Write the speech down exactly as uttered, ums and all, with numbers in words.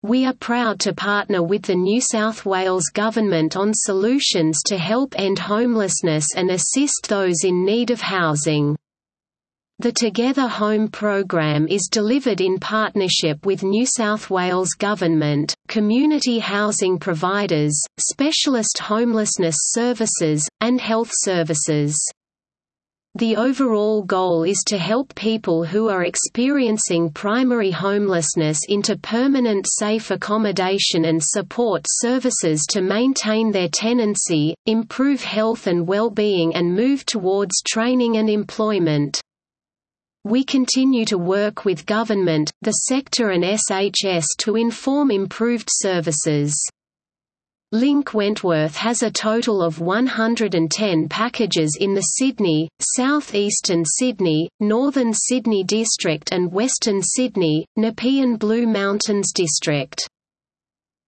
We are proud to partner with the New South Wales Government on solutions to help end homelessness and assist those in need of housing. The Together Home program is delivered in partnership with New South Wales Government, community housing providers, specialist homelessness services, and health services. The overall goal is to help people who are experiencing primary homelessness into permanent safe accommodation and support services to maintain their tenancy, improve health and well-being and move towards training and employment. We continue to work with government, the sector and S H S to inform improved services. Link Wentworth has a total of one hundred ten packages in the Sydney, South Eastern Sydney, Northern Sydney District and Western Sydney, Nepean Blue Mountains District.